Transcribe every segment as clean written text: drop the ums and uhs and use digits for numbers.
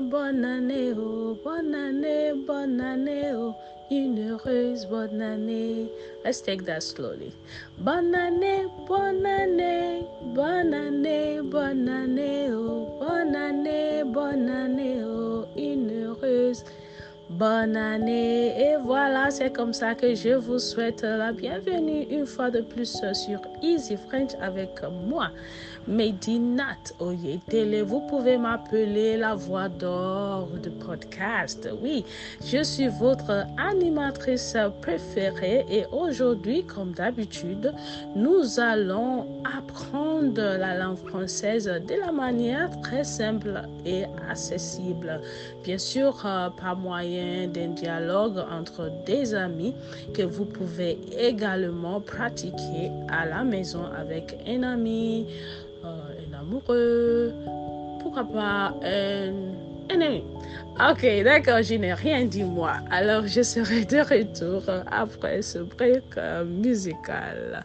bonne année, oh, bonne année, oh, une heureuse bonne année. Let's take that slowly. Bonne année, bonne année, bonne année, bonne année, oh, bonne année, oh, une heureuse bonne année. Et voilà, c'est comme ça que je vous souhaite la bienvenue une fois de plus sur Easy French avec moi, Medinat Oyedele. Vous pouvez m'appeler la voix d'or du podcast. Oui, je suis votre animatrice préférée et aujourd'hui, comme d'habitude, nous allons apprendre la langue française de la manière très simple et accessible. Bien sûr, par moyen d'un dialogue entre des amis que vous pouvez également pratiquer à la maison avec un ami, un amoureux, pourquoi pas un ami. Ok, d'accord, je n'ai rien dit moi. Alors, je serai de retour après ce break musical.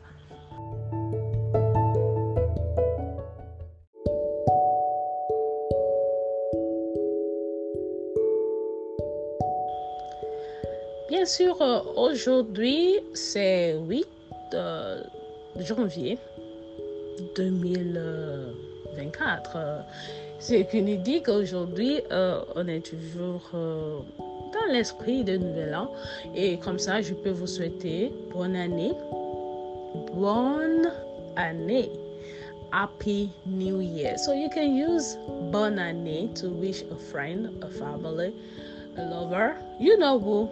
Bien sûr, aujourd'hui, c'est 8 janvier 2024. Ce qui nous dit qu'aujourd'hui, on est toujours dans l'esprit de Nouvel An. Et comme ça, je peux vous souhaiter bonne année. Bonne année. Happy New Year. So you can use bonne année to wish a friend, a family, a lover, you know who,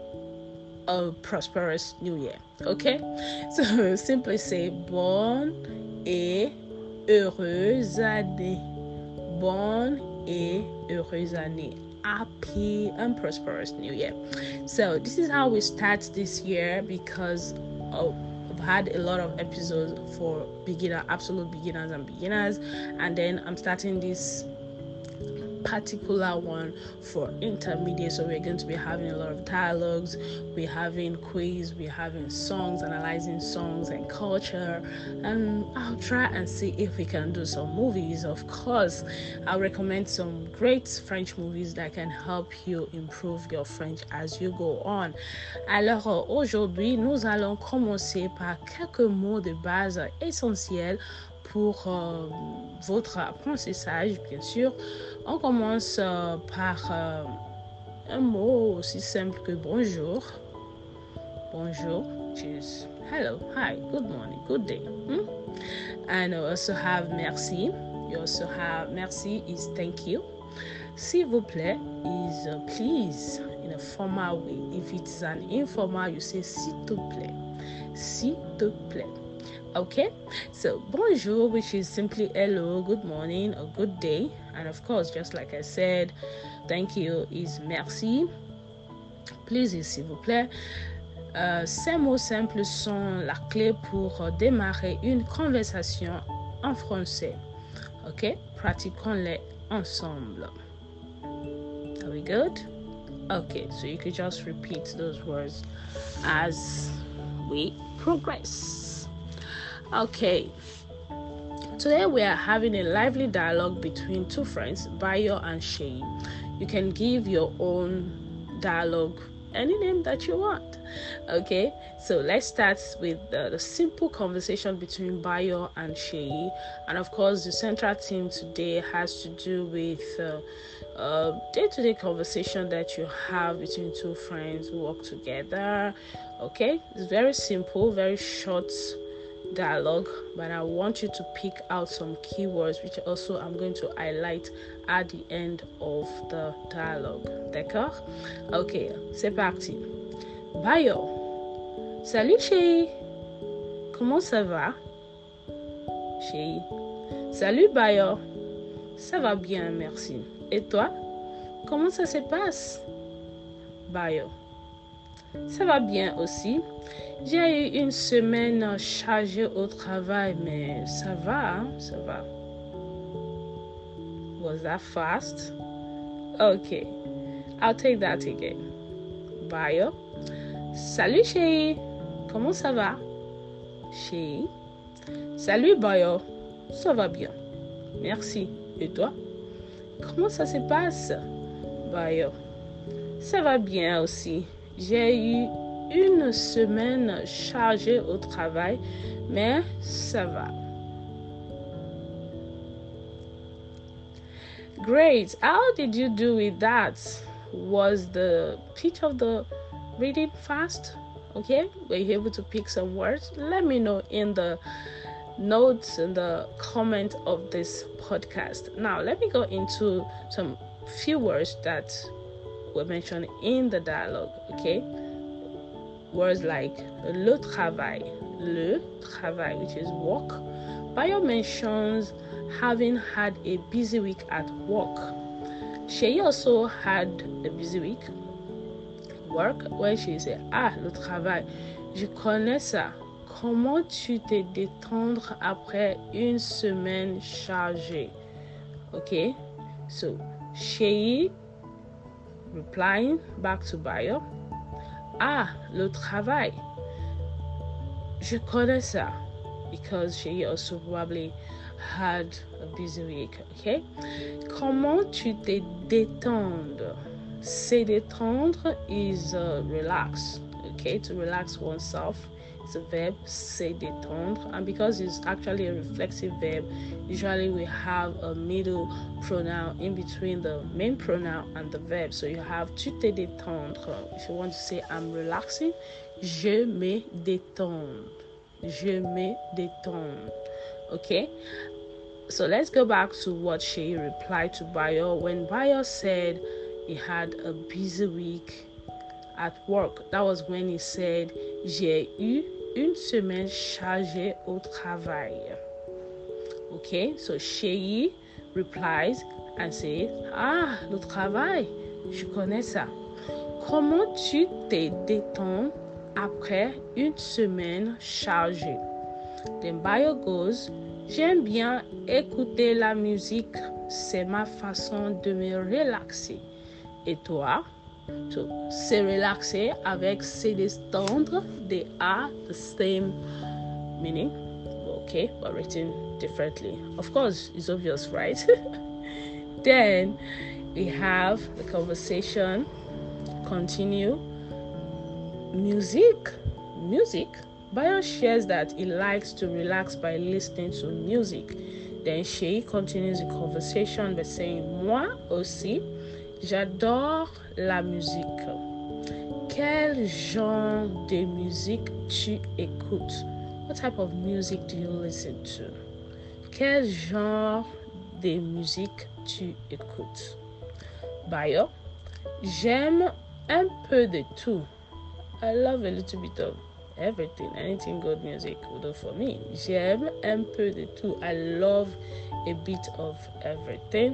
a prosperous new year. Okay? So simply say bonne et heureuse année. Bonne et heureuse année. Happy and prosperous new year. So this is how we start this year because I've had a lot of episodes for absolute beginners and then I'm starting this particular one for intermediate. So we're going to be having a lot of dialogues, we're having quiz, we're having songs, analyzing songs and culture, and I'll try and see if we can do some movies. Of course, I'll recommend some great French movies that can help you improve your French as you go on. Alors aujourd'hui, nous allons commencer par quelques mots de base essentiels pour votre apprentissage, bien sûr. On commence par un mot aussi simple que bonjour. Bonjour, which is hello, hi, good morning, good day. And we also have merci. You also have merci is thank you. S'il vous plaît is please in a formal way. If it's an informal, you say s'il te plaît. S'il te plaît. Okay, so bonjour, which is simply hello, good morning, or good day. And of course, just like I said, thank you is merci. Please is s'il vous plaît. Ces mots simples sont la clé pour démarrer une conversation en français. Ok, pratiquons-les ensemble. Are we good? Okay, so you could just repeat those words as we progress. Okay, today we are having a lively dialogue between two friends, Bayo and Shay. You can give your own dialogue any name that you want. Okay, so let's start with the simple conversation between Bayo and Shay. And of course, the central theme today has to do with day-to-day conversation that you have between two friends who work together. Okay, it's very simple, very short dialogue, but I want you to pick out some keywords which also I'm going to highlight at the end of the dialogue. D'accord? Ok, c'est parti. Bayo. Salut chérie. Comment ça va? Chérie. Salut Bayo. Ça va bien, merci. Et toi? Comment ça se passe? Bayo. Ça va bien aussi. J'ai eu une semaine chargée au travail, mais ça va, hein? Ça va. Was that fast? Okay, I'll take that again. Bayo. Salut chérie. Comment ça va? Chérie. Salut Bayo. Ça va bien. Merci. Et toi? Comment ça se passe? Bayo. Ça va bien aussi. J'ai eu une semaine chargée au travail, mais ça va. Great. How did you do with that? Was the pitch of the reading fast? Okay. Were you able to pick some words? Let me know in the notes and the comment of this podcast. Now, let me go into some few words that were mentioned in the dialogue. Okay. Words like le travail, which is work. Bayo mentions having had a busy week at work. She also had a busy week work where she said, le travail, je connais ça. Comment tu te détendre après une semaine chargée? Okay, so she replying back to Bayo, le travail, je connais ça, because she also probably had a busy week. Okay, comment tu te détendre? Se détendre is relax. Okay, to relax oneself. It's a verb, se détendre, and because it's actually a reflexive verb, usually we have a middle pronoun in between the main pronoun and the verb. So you have tu te détendre. If you want to say I'm relaxing, je me détends. Je me détends. Okay, so let's go back to what she replied to Bayo when Bayo said he had a busy week at work. That was when he said j'ai eu une semaine chargée au travail. Okay, so she replies and says, le travail, je connais ça. Comment tu te détends après une semaine chargée? Then Bayo goes, j'aime bien écouter la musique, c'est ma façon de me relaxer. Et toi? So, se relaxer avec se détendre, they are the same meaning, okay, but written differently. Of course, it's obvious, right? Then we have the conversation continue. Music. Bayo shares that he likes to relax by listening to music. Then she continues the conversation by saying, moi aussi, j'adore la musique. Quel genre de musique tu écoutes? What type of music do you listen to? Quel genre de musique tu écoutes? Bayo, j'aime un peu de tout. I love a little bit of everything. Anything good music will do for me. J'aime un peu de tout. I love a bit of everything.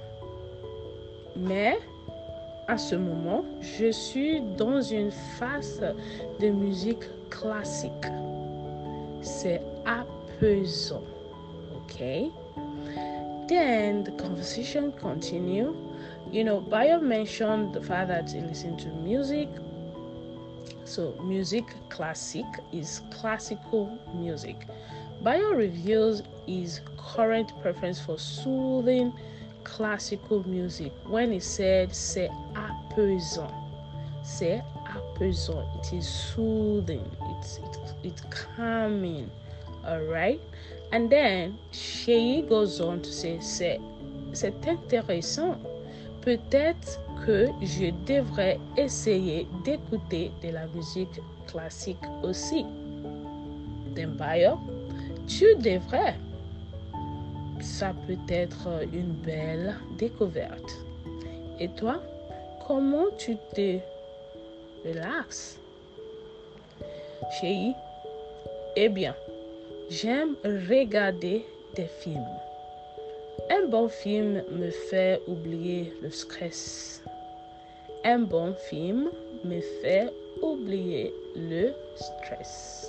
Mais à ce moment, je suis dans une phase de musique classique. C'est apaisant. Okay? Then the conversation continue. Bayo mentioned the fact that he listened to music. So music classique is classical music. Bayo reveals his current preference for soothing classical music when he said c'est apaisant. C'est apaisant. It is soothing. It's calming. Alright? And then she goes on to say c'est intéressant. Peut-être que je devrais essayer d'écouter de la musique classique aussi. Then Bayo, tu devrais. Ça peut être une belle découverte. Et toi, comment tu te relaxes? Chérie, eh bien, j'aime regarder des films. Un bon film me fait oublier le stress. Un bon film me fait oublier le stress.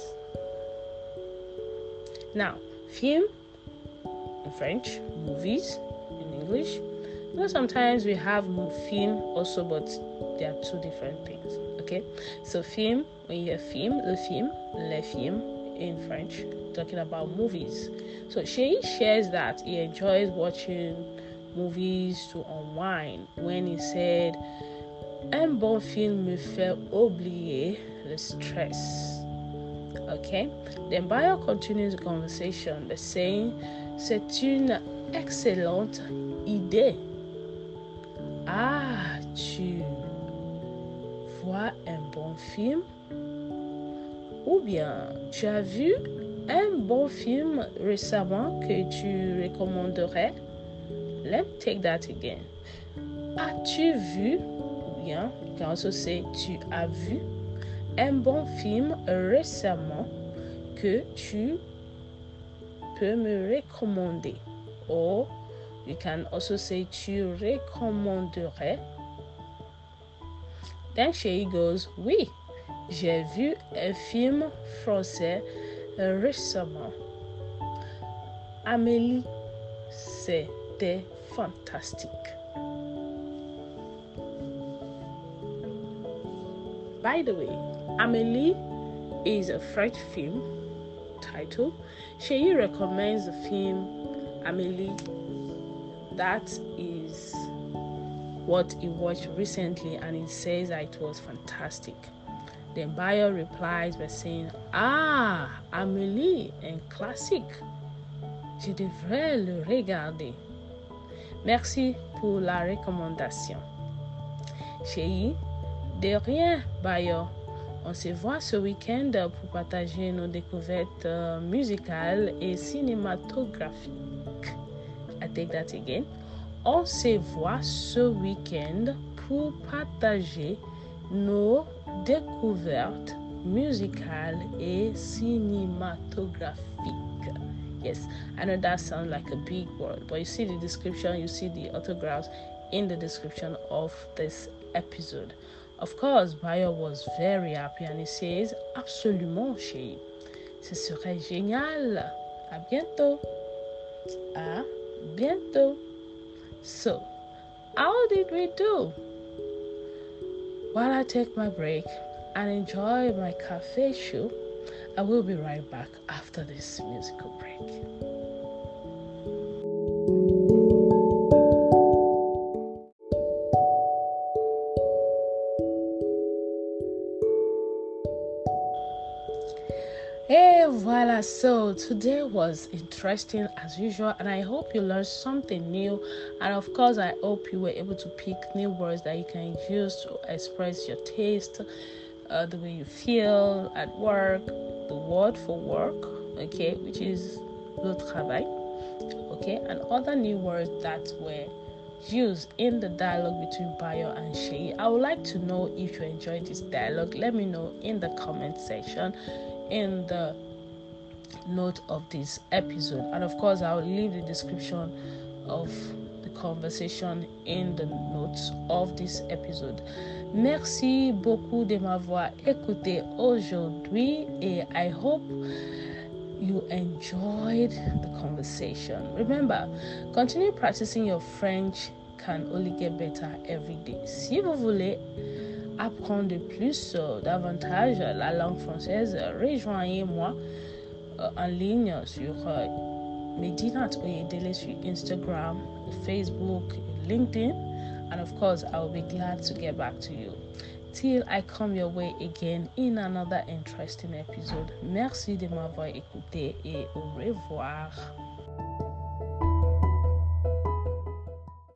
Now, film in French, movies in English. Sometimes we have film also, but they are two different things. Okay, so film, when you hear film, le film, les films in French, talking about movies. So she shares that he enjoys watching movies to unwind when he said, un bon film me fait oublier le stress. Okay? Then Bayo continues the conversation by saying, c'est une excellente idée. Ah, tu vois un bon film? Ou bien, tu as vu un bon film récemment que tu recommanderais? Let me take that again. As-tu vu? Ou bien, you can also say, tu as vu un bon film récemment que tu peux me recommander? Or, you can also say, tu recommanderais. Then Chéri goes, oui, j'ai vu un film français récemment. Amélie, c'était fantastique. By the way, Amélie is a French film title. Chéri recommends the film Amélie. That is what he watched recently, and he says that it was fantastic. Then Bayo replies by saying, ah, Amélie, un classique. Je devrais le regarder. Merci pour la recommandation. Chéri, de rien, Bayo. On se voit ce week-end pour partager nos découvertes musicales et cinématographiques. I take that again. On se voit ce week-end pour partager nos découvertes musicales et cinématographiques. Yes, I know that sounds like a big word, but you see the description, you see the autographs in the description of this episode. Of course, Bayo was very happy and he says, absolument, chérie. Ce serait génial. À bientôt. À bientôt. So, how did we do? While I take my break and enjoy my cafe show, I will be right back after this musical break. Hey, voila, so today was interesting as usual, and I hope you learned something new, and of course I hope you were able to pick new words that you can use to express your taste, the way you feel at work, the word for work, okay, which is le travail, okay, and other new words that were used in the dialogue between Bayo and Chéri. I would like to know if you enjoyed this dialogue. Let me know in the comment section in the note of this episode, and of course I will leave the description of the conversation in the notes of this episode. Merci beaucoup de m'avoir écouté aujourd'hui, et I hope you enjoyed the conversation. Remember, continue practicing your French can only get better every day. Si vous voulez apprendre de plus, davantage la langue française, rejoignez-moi en ligne sur Medinat Oyedele sur Instagram, Facebook, LinkedIn, and of course I will be glad to get back to you. Till I come your way again in another interesting episode. Merci de m'avoir écouté et au revoir.